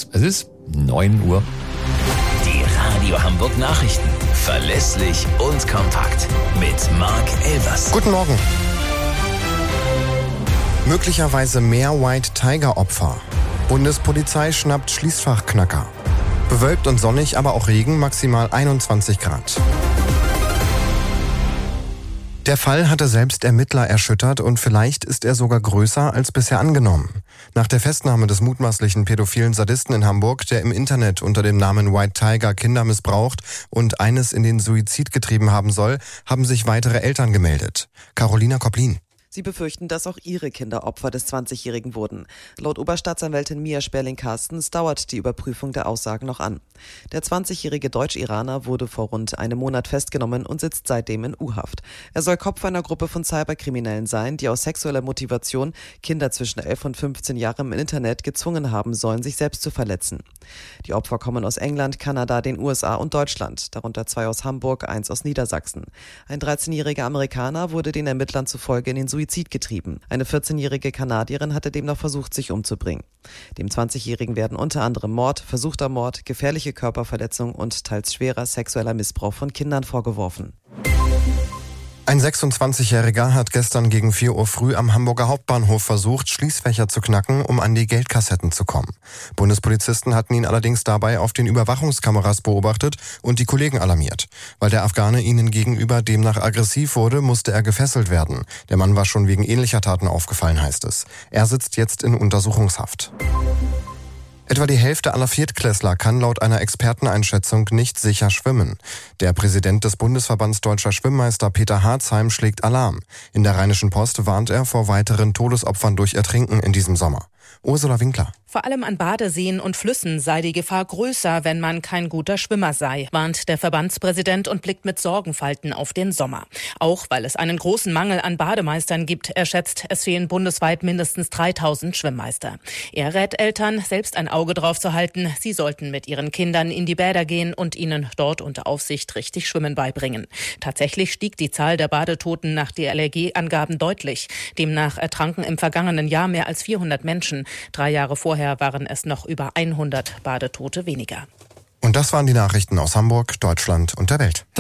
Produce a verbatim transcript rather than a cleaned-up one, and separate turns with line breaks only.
Es ist neun Uhr.
Die Radio Hamburg Nachrichten. Verlässlich und kompakt. Mit Marc Elvers.
Guten Morgen. Möglicherweise mehr White Tiger Opfer. Bundespolizei schnappt Schließfachknacker. Bewölkt und sonnig, aber auch Regen, maximal einundzwanzig Grad. Der Fall hatte selbst Ermittler erschüttert und vielleicht ist er sogar größer als bisher angenommen. Nach der Festnahme des mutmaßlichen pädophilen Sadisten in Hamburg, der im Internet unter dem Namen White Tiger Kinder missbraucht und eines in den Suizid getrieben haben soll, haben sich weitere Eltern gemeldet. Carolina Koplin.
Sie befürchten, dass auch ihre Kinder Opfer des zwanzigjährigen wurden. Laut Oberstaatsanwältin Mia Sperling-Carstens dauert die Überprüfung der Aussagen noch an. Der zwanzigjährige Deutsch-Iraner wurde vor rund einem Monat festgenommen und sitzt seitdem in U-Haft. Er soll Kopf einer Gruppe von Cyberkriminellen sein, die aus sexueller Motivation Kinder zwischen elf und fünfzehn Jahren im Internet gezwungen haben sollen, sich selbst zu verletzen. Die Opfer kommen aus England, Kanada, den U S A und Deutschland, darunter zwei aus Hamburg, eins aus Niedersachsen. Ein dreizehnjähriger Amerikaner wurde den Ermittlern zufolge in den Suizid getrieben. Eine vierzehnjährige Kanadierin hatte demnach versucht, sich umzubringen. Dem zwanzigjährigen werden unter anderem Mord, versuchter Mord, gefährliche Körperverletzung und teils schwerer sexueller Missbrauch von Kindern vorgeworfen.
Ein sechsundzwanzigjähriger hat gestern gegen vier Uhr früh am Hamburger Hauptbahnhof versucht, Schließfächer zu knacken, um an die Geldkassetten zu kommen. Bundespolizisten hatten ihn allerdings dabei auf den Überwachungskameras beobachtet und die Kollegen alarmiert. Weil der Afghane ihnen gegenüber demnach aggressiv wurde, musste er gefesselt werden. Der Mann war schon wegen ähnlicher Taten aufgefallen, heißt es. Er sitzt jetzt in Untersuchungshaft. Etwa die Hälfte aller Viertklässler kann laut einer Experteneinschätzung nicht sicher schwimmen. Der Präsident des Bundesverbands Deutscher Schwimmmeister Peter Harzheim schlägt Alarm. In der Rheinischen Post warnt er vor weiteren Todesopfern durch Ertrinken in diesem Sommer. Ursula Winkler.
Vor allem an Badeseen und Flüssen sei die Gefahr größer, wenn man kein guter Schwimmer sei, warnt der Verbandspräsident und blickt mit Sorgenfalten auf den Sommer. Auch weil es einen großen Mangel an Bademeistern gibt. Er schätzt, es fehlen bundesweit mindestens dreitausend Schwimmmeister. Er rät Eltern, selbst ein Auge drauf zu halten. Sie sollten mit ihren Kindern in die Bäder gehen und ihnen dort unter Aufsicht richtig Schwimmen beibringen. Tatsächlich stieg die Zahl der Badetoten nach D L R G-Angaben deutlich. Demnach ertranken im vergangenen Jahr mehr als vierhundert Menschen. Drei Jahre vorher waren es noch über hundert Badetote weniger.
Und das waren die Nachrichten aus Hamburg, Deutschland und der Welt.